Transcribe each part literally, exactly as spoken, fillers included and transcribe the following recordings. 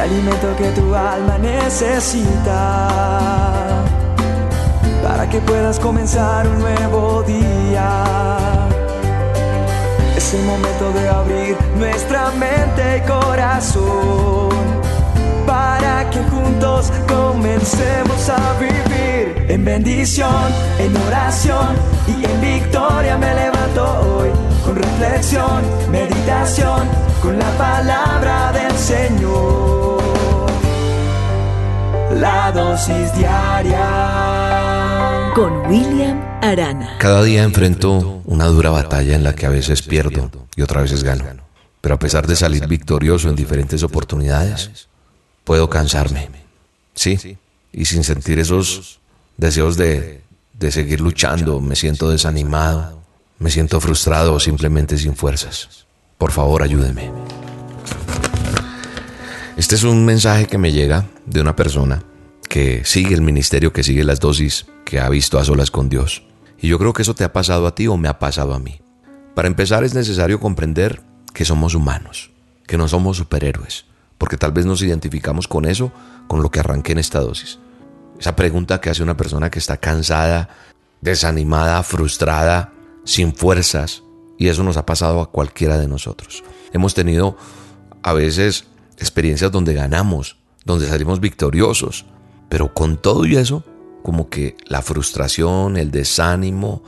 alimento que tu alma necesita, para que puedas comenzar un nuevo día. Es el momento de abrir nuestra mente y corazón, para que juntos comencemos a vivir en bendición, en oración y en victoria. Me levanto hoy con reflexión, meditación, con la palabra del Señor. La dosis diaria con William Arana. Cada día enfrento una dura batalla en la que a veces pierdo y otras veces gano. Pero a pesar de salir victorioso en diferentes oportunidades, puedo cansarme, sí, y sin sentir esos deseos de, de seguir luchando, me siento desanimado, me siento frustrado o simplemente sin fuerzas. Por favor, ayúdeme. Este es un mensaje que me llega de una persona que sigue el ministerio, que sigue las dosis, que ha visto a solas con Dios. Y yo creo que eso te ha pasado a ti o me ha pasado a mí. Para empezar, es necesario comprender que somos humanos, que no somos superhéroes, porque tal vez nos identificamos con eso, con lo que arranqué en esta dosis. Esa pregunta que hace una persona que está cansada, desanimada, frustrada, sin fuerzas, y eso nos ha pasado a cualquiera de nosotros. Hemos tenido a veces experiencias donde ganamos, donde salimos victoriosos, pero con todo y eso, como que la frustración, el desánimo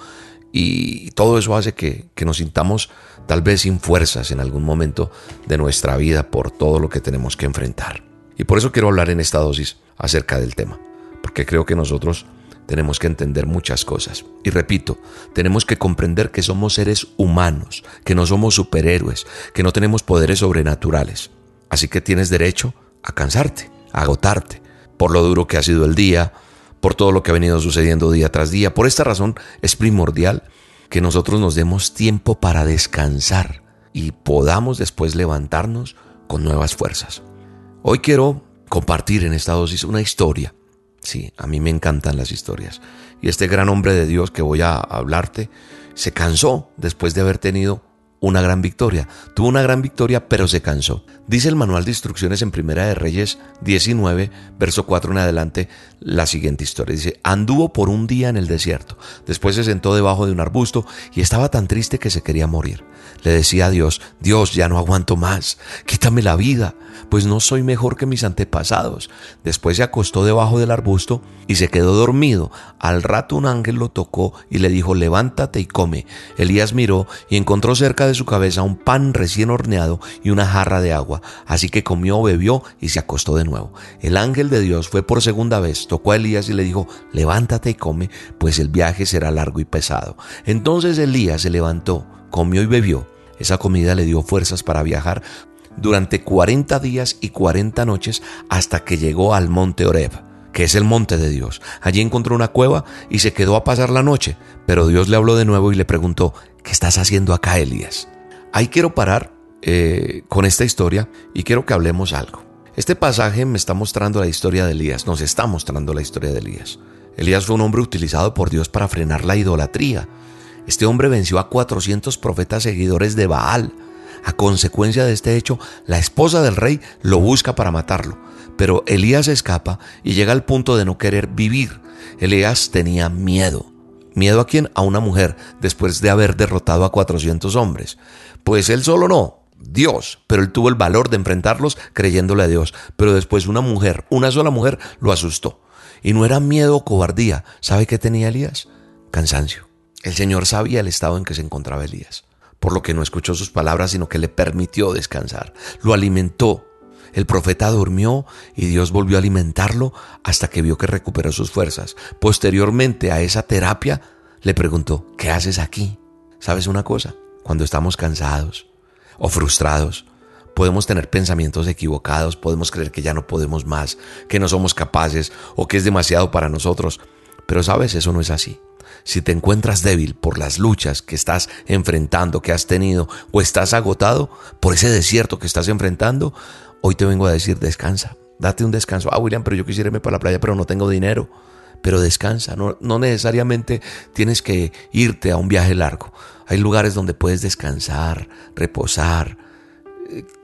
y todo eso hace que, que nos sintamos tal vez sin fuerzas en algún momento de nuestra vida por todo lo que tenemos que enfrentar. Y por eso quiero hablar en esta dosis acerca del tema, porque creo que nosotros tenemos que entender muchas cosas. Y repito, tenemos que comprender que somos seres humanos, que no somos superhéroes, que no tenemos poderes sobrenaturales. Así que tienes derecho a cansarte, a agotarte, por lo duro que ha sido el día, por todo lo que ha venido sucediendo día tras día. Por esta razón es primordial que nosotros nos demos tiempo para descansar y podamos después levantarnos con nuevas fuerzas. Hoy quiero compartir en esta dosis una historia. Sí, a mí me encantan las historias. Y este gran hombre de Dios que voy a hablarte se cansó después de haber tenido una gran victoria. Tuvo una gran victoria, pero se cansó. Dice el manual de instrucciones en Primera de Reyes diecinueve, verso cuatro en adelante, la siguiente historia. Dice: anduvo por un día en el desierto. Después se sentó debajo de un arbusto y estaba tan triste que se quería morir. Le decía a Dios: Dios, ya no aguanto más. Quítame la vida, pues no soy mejor que mis antepasados. Después se acostó debajo del arbusto y se quedó dormido. Al rato un ángel lo tocó y le dijo: levántate y come. Elías miró y encontró cerca de su cabeza un pan recién horneado y una jarra de agua. Así que comió, bebió y se acostó de nuevo. El ángel de Dios fue por segunda vez, tocó a Elías y le dijo: levántate y come, pues el viaje será largo y pesado. Entonces Elías se levantó, comió y bebió. Esa comida le dio fuerzas para viajar durante cuarenta días y cuarenta noches hasta que llegó al monte Horeb, que es el monte de Dios. Allí encontró una cueva y se quedó a pasar la noche. Pero Dios le habló de nuevo y le preguntó: ¿qué estás haciendo acá, Elías? Ahí quiero parar eh, con esta historia y quiero que hablemos algo. Este pasaje me está mostrando la historia de Elías, nos está mostrando la historia de Elías. Elías fue un hombre utilizado por Dios para frenar la idolatría. Este hombre venció a cuatrocientos profetas seguidores de Baal. A consecuencia de este hecho, la esposa del rey lo busca para matarlo. Pero Elías escapa y llega al punto de no querer vivir. Elías tenía miedo. ¿Miedo a quién? A una mujer, después de haber derrotado a cuatrocientos hombres. Pues él solo no, Dios. Pero él tuvo el valor de enfrentarlos creyéndole a Dios. Pero después una mujer, una sola mujer, lo asustó. Y no era miedo o cobardía. ¿Sabe qué tenía Elías? Cansancio. El Señor sabía el estado en que se encontraba Elías, por lo que no escuchó sus palabras, sino que le permitió descansar. Lo alimentó. El profeta durmió y Dios volvió a alimentarlo hasta que vio que recuperó sus fuerzas. Posteriormente a esa terapia, le preguntó: ¿qué haces aquí? ¿Sabes una cosa? Cuando estamos cansados o frustrados, podemos tener pensamientos equivocados, podemos creer que ya no podemos más, que no somos capaces o que es demasiado para nosotros. Pero sabes, eso no es así. Si te encuentras débil por las luchas que estás enfrentando, que has tenido, o estás agotado por ese desierto que estás enfrentando, hoy te vengo a decir: descansa, date un descanso. Ah, William, pero yo quisiera irme para la playa, pero no tengo dinero. Pero descansa, no, no necesariamente tienes que irte a un viaje largo. Hay lugares donde puedes descansar, reposar,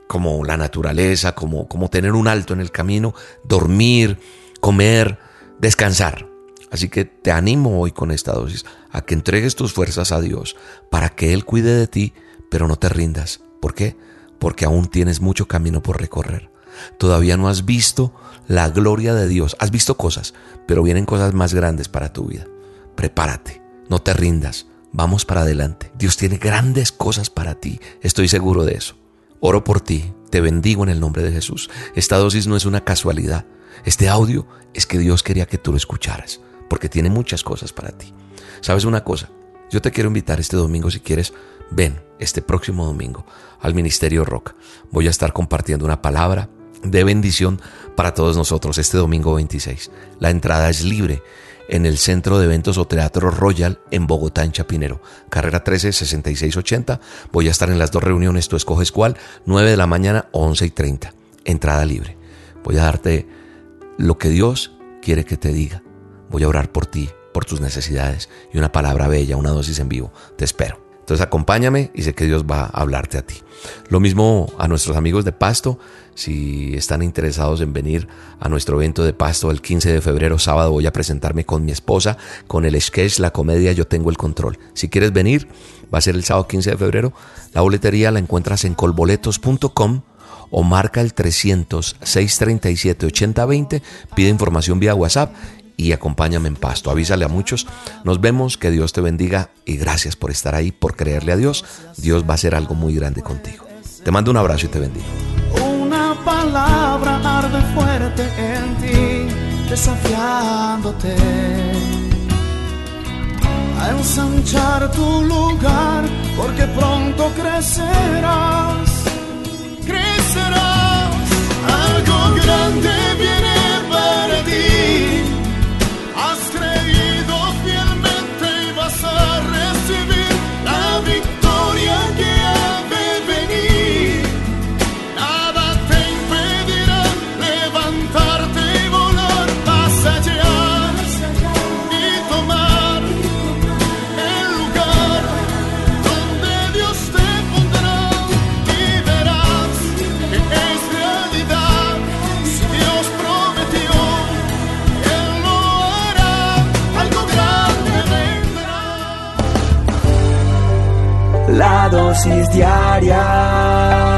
como la naturaleza, como, como tener un alto en el camino, dormir, comer, descansar. Así que te animo hoy con esta dosis a que entregues tus fuerzas a Dios para que Él cuide de ti, pero no te rindas. ¿Por qué? Porque aún tienes mucho camino por recorrer. Todavía no has visto la gloria de Dios. Has visto cosas, pero vienen cosas más grandes para tu vida. Prepárate, no te rindas, vamos para adelante. Dios tiene grandes cosas para ti, estoy seguro de eso. Oro por ti, te bendigo en el nombre de Jesús. Esta dosis no es una casualidad. Este audio es que Dios quería que tú lo escucharas, porque tiene muchas cosas para ti. ¿Sabes una cosa? Yo te quiero invitar este domingo, si quieres, ven este próximo domingo al Ministerio Roca. Voy a estar compartiendo una palabra de bendición para todos nosotros este domingo veintiséis. La entrada es libre en el Centro de Eventos o Teatro Royal en Bogotá, en Chapinero, carrera trece, sesenta y seis ochenta. Voy a estar en las dos reuniones, tú escoges cuál, nueve de la mañana o once y treinta. Entrada libre. Voy a darte lo que Dios quiere que te diga. Voy a orar por ti, por tus necesidades y una palabra bella, una dosis en vivo. Te espero. Entonces acompáñame y sé que Dios va a hablarte a ti. Lo mismo a nuestros amigos de Pasto, si están interesados en venir a nuestro evento de Pasto el quince de febrero, sábado, voy a presentarme con mi esposa, con el sketch, la comedia Yo Tengo el Control. Si quieres venir, va a ser el sábado quince de febrero. La boletería la encuentras en colboletos punto com o marca el trescientos, seiscientos treinta y siete, ochenta veinte, pide información vía WhatsApp y acompáñame en Pasto. Avísale a muchos. Nos vemos, que Dios te bendiga y gracias por estar ahí, por creerle a Dios. Dios va a hacer algo muy grande contigo. Te mando un abrazo y te bendigo. Una palabra arde fuerte en ti, desafiándote a ensanchar tu lugar, porque pronto crecerás, crecerás. Algo grande viene para ti. Has creído fielmente y vas a recibir la victoria que ha de venir. Nada te impedirá levantarte y volar más allá y tomar el lugar donde Dios te pondrá, y verás que es realidad. Si Dios prometió, la dosis diaria